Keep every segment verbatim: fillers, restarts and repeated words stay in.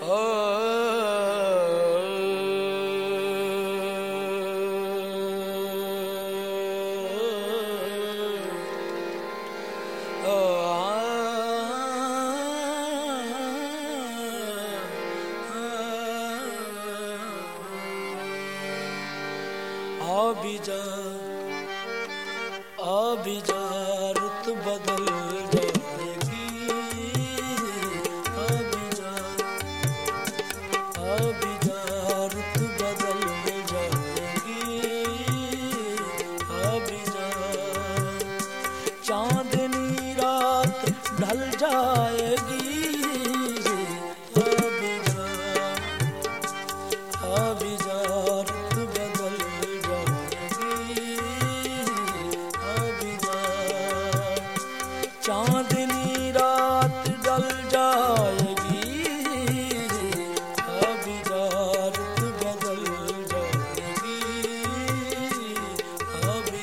भी जा आ भी जा रुत बदल जाएगी, आ भी जा आ भी जा रुत बदल जाएगी, आ भी जा चांदनी रात ढल जाएगी, आ भी जा आ भी जा चांदनी रात ढल जाएगी, अभी रात बदल जाएगी, अभी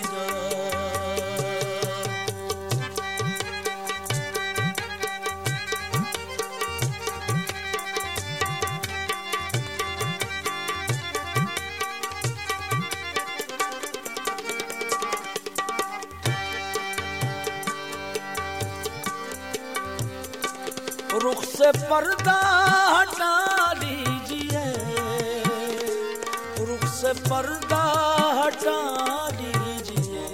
रुख से पर्दा हटा लीजिए, रुख से पर्दा हटा लीजिए,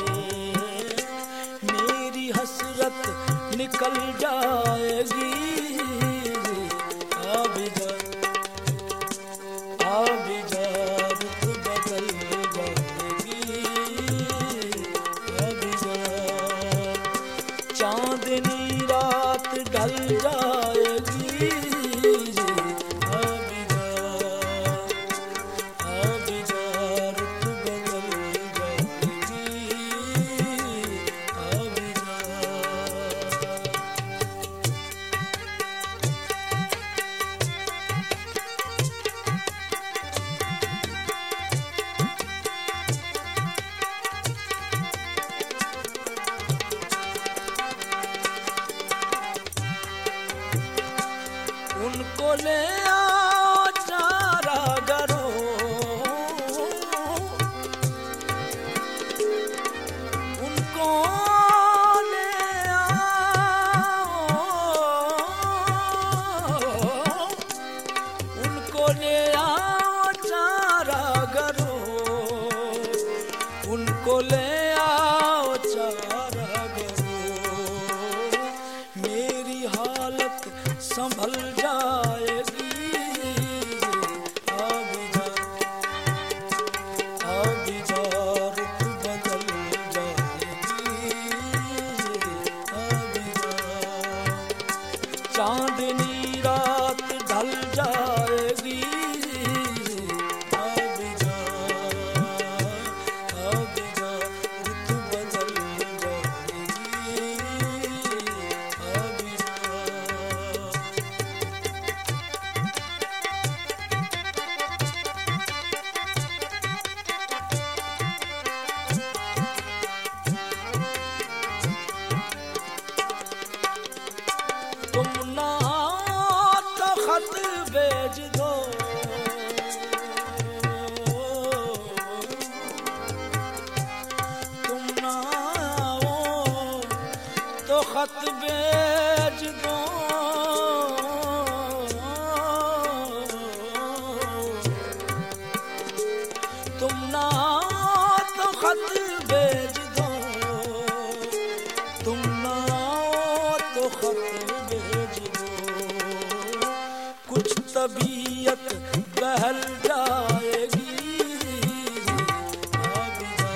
मेरी हसरत निकल जाएगी, आ भी जा आ भी जा रुत बदल जाएगी, आ भी जा चांदनी रात ढल जाएगी, अभी जा अभी जा रुत बदल जाएगी, अभी जा उनको ले आओ चारा करो, उनको ले आओ, उनको ले आओ चारा करो, उनको ले आओ चारा करो, मेरी हालत संभल जाएगी, अभी जा अभी जा रुत बदल जाएगी, अभी जा चांदनी रात ढल जाएगी, अभी जा अभी जा रुत बदल जाएगी, अभी तुम ना तो खत भेज दो, तुम ना आओ तो खत भेज दो, तुम ना आओ तो खत भेज दो, तुम ना आओ तो खत कुछ तबीयत बहल जाएगी, अभी जा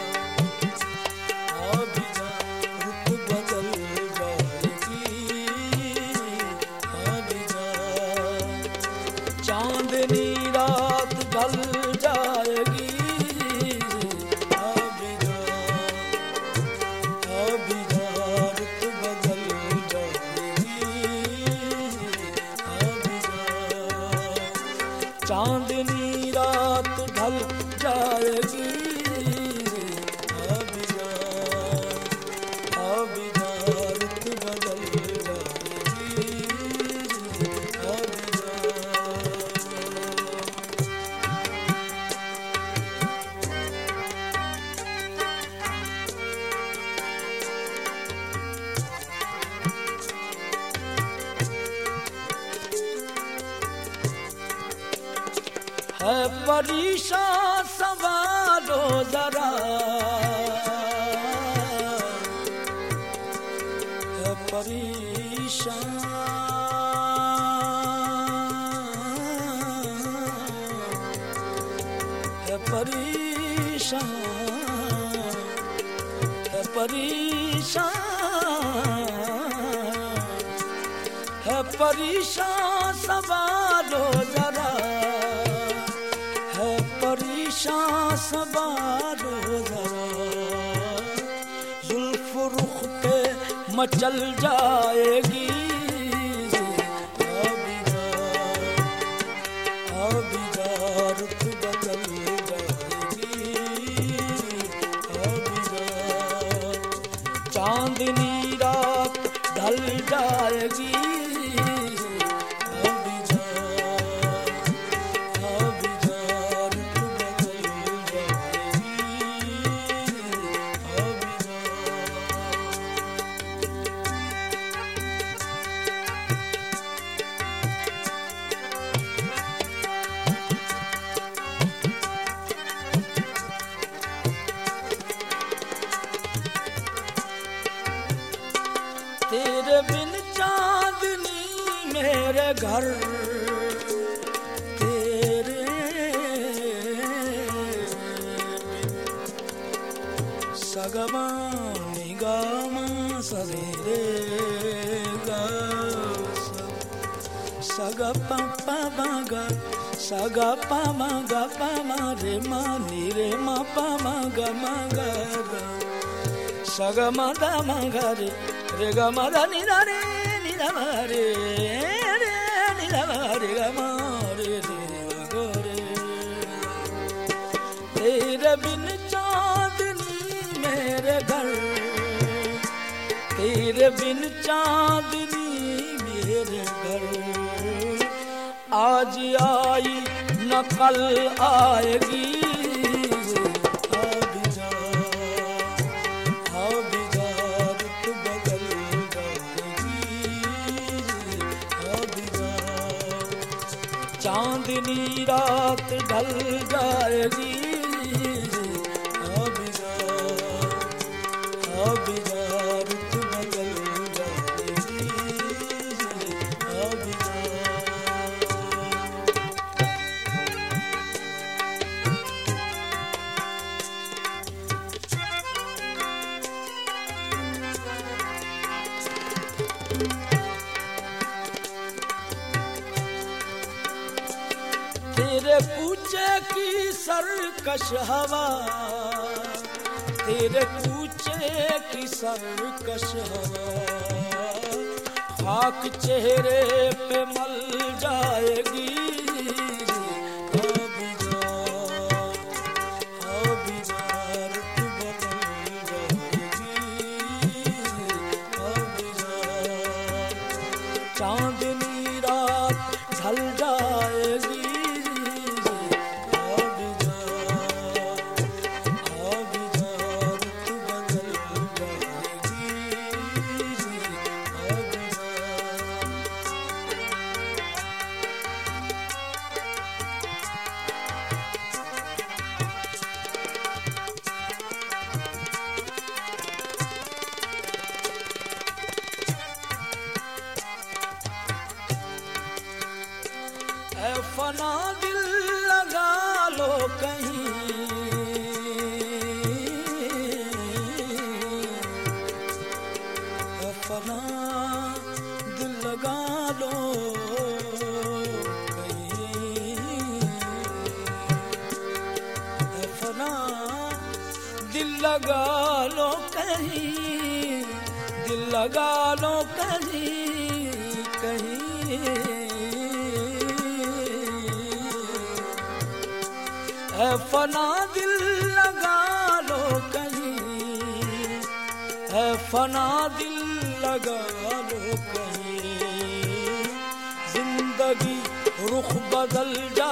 अभी जा रुत बदल जाएगी, अभी जा चांदनी रात ढल जाएगी, अभी जा अभी जा रुत बदल चांदनी रात ढल जाएगी, अभी जा अभी जा रुत बदल जाएगी, अभी जा है परेशान संभालो जरा, है परेशान है परेशान है परेशान है परेशान संभालो जरा, है परेशान संभालो जरा। जुल्फ रुख पे मचल जाएगी, चांदनी रात ढल जाएगी, अभी जा अभी जा रुत बदल जाएगी, अभी जा। तेरे बिन चांदनी मेरे घर, तेरे सगमा निगामा सवेरे गा सगा पा मगा सगा पा मगा पा मा रे मा नी रे मा पा मगा मगा सगा मा दा मगा रे रे गा मा दा नी दा रे नी दा मा रे रे नी दा मा रे गा मा रे रे गा रे। तेरे बिन चांदनी मेरे घर, तेरे बिन चांदनी मेरे घर। आज आई न कल आएगी, चांदनी रात ढल जाएगी, अभी जा अभी जा रुत बदल जाएगी, अभी जा। तेरे कूचे की सरकश हवा, तेरे कूचे की सरकश हवा, खाक चेहरे पे मल जाएगी, अभी जा अभी जा रुत बदल जाएगी, अभी जा। चांदनी रात ढल जाएगी, फना दिल लगा लो कहीं, फना दिल लगा लो कहीं, फना दिल लगा लो कहीं, दिल लगा लो कहीं कहीं। है फना दिल लगा लो कहीं, है फना दिल लगा लो कहीं, जिंदगी रुख बदल जा